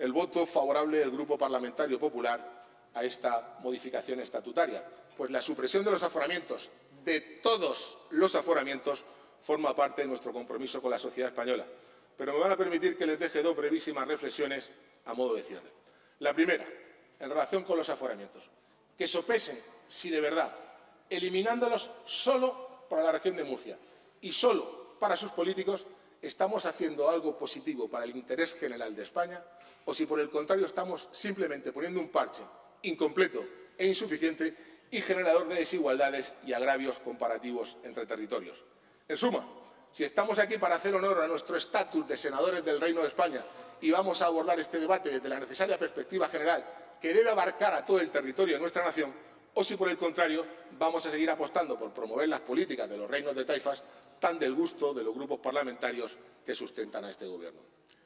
el voto favorable del Grupo Parlamentario Popular a esta modificación estatutaria, pues la supresión de los aforamientos, de todos los aforamientos, forma parte de nuestro compromiso con la sociedad española. Pero me van a permitir que les deje dos brevísimas reflexiones a modo de cierre. La primera, en relación con los aforamientos. Que sopesen si de verdad, eliminándolos solo para la región de Murcia y solo para sus políticos, estamos haciendo algo positivo para el interés general de España o si, por el contrario, estamos simplemente poniendo un parche incompleto e insuficiente y generador de desigualdades y agravios comparativos entre territorios. En suma, si estamos aquí para hacer honor a nuestro estatus de senadores del Reino de España y vamos a abordar este debate desde la necesaria perspectiva general que debe abarcar a todo el territorio de nuestra nación, o si, por el contrario, vamos a seguir apostando por promover las políticas de los reinos de taifas tan del gusto de los grupos parlamentarios que sustentan a este Gobierno.